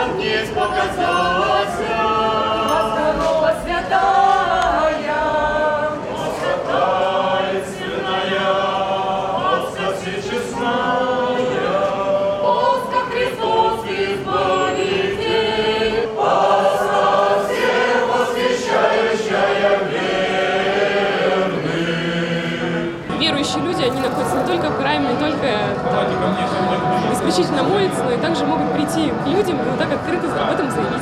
ангельс показалася, Корова святая, Святая, святая, Отца всечестная, Оска Христос Избавитель, Пасха всех восхищающая верных. Верующие люди, они находятся не только в храме, не только исключительно молятся, но и также могут прийти к людям и вот так открыто об этом заявить.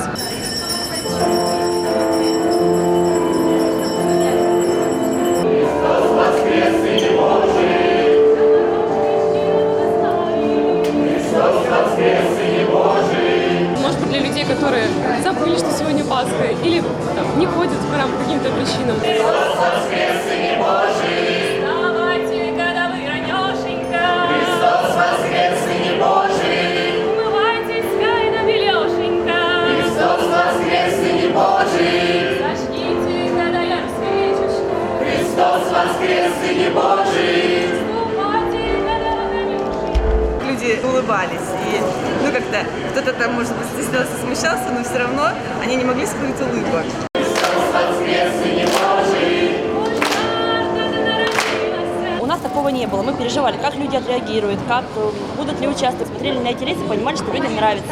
Может быть, для людей, которые забыли, что сегодня Пасха, или там, не ходят в храм по каким-то причинам. вставайте, когда вы ранешенько, Христос воскрес, Сыне Божий, умывайтесь, кайда белешенька, Христос воскрес, Сыне Божий, зажгите, когда я свечечку, Христос воскрес, Сыне Божий. ступайте, когда вы конюшенька. Люди улыбались, и как-то кто-то там, может быть, стеснялся, смущался, но все равно они не могли скрыть улыбку. У нас такого не было. Мы переживали, как люди отреагируют, как будут ли участвовать. Смотрели на эти рейсы, понимали, что людям нравится.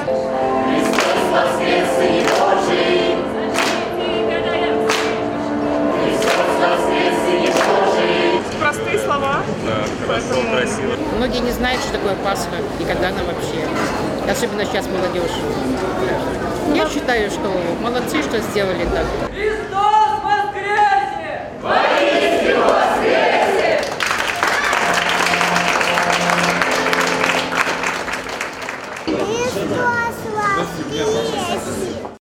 Простые слова. Красиво. Многие не знают, что такое Пасха и когда она вообще. Особенно сейчас молодежь. Я считаю, что молодцы, что сделали так. Христос